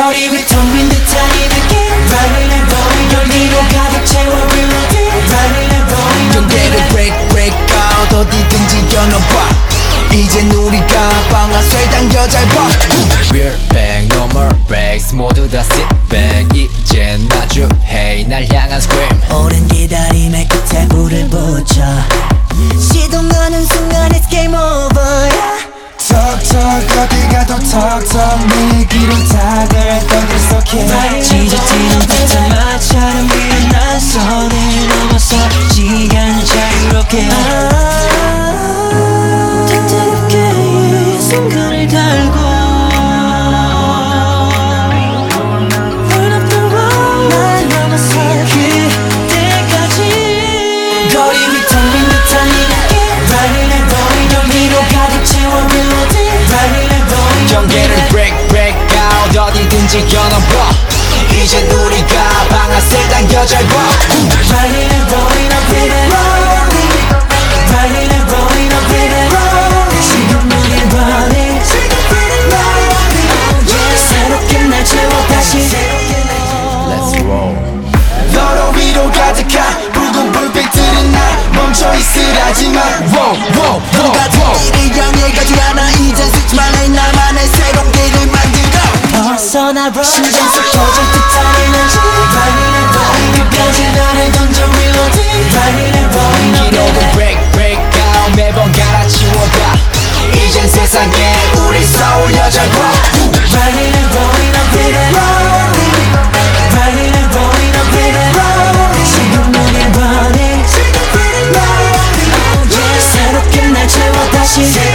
거리 위 텅 빈 듯한 이 느낌 Riding and rolling 열기로 가득 채워 reloading Riding and rolling 경계를 break out 어디든지 겨눠봐 이젠 우리가 방아쇠 당겨 잘 봐 We're back, no more breaks 모두 다 sit back 이젠 마주해 날 향한 scream 오랜 기다림의 끝에 불을 붙여 시동거는 순간 it's game over 턱턱 어디 가도 턱턱 내 귀로 닭을 던질 속해 지저지는 듯한 마찰은 미련한 선을 넘어서 시간 자유롭게 뜨겁게 이 순간을 달고 Burn up the road 날 넘어서 그때까지 거리 위 텅 빈 듯한 이 느낌 Riding and rolling 열기로 가득 채워 reloading Riding and rolling 경계를 break out 어디든지 겨눠봐 이젠 우리가 방아쇠 당겨 잘 봐 Riding and rolling up in it Riding and rolling up in it 지금 우린 running 새롭게 날 채워 다시 Let's roll 너로 위로 가득한 붉은 불빛들은 날 멈춰있으라지만 같은 일이 영예가지 않아 이젠 스치만 해 나만의 새로운 길을 만들어 벗어나 bro 심장 속 터질 듯한 에너지 Riding and rolling 끝까지 나를 던져 reloading Riding and rolling up 기록은 break out 매번 갈아치워가 이젠 세상에 우리 서울여 잘 봐 Riding and rolling up in it Riding and rolling up in it 지금 우린 running 새롭게 날 채워 다시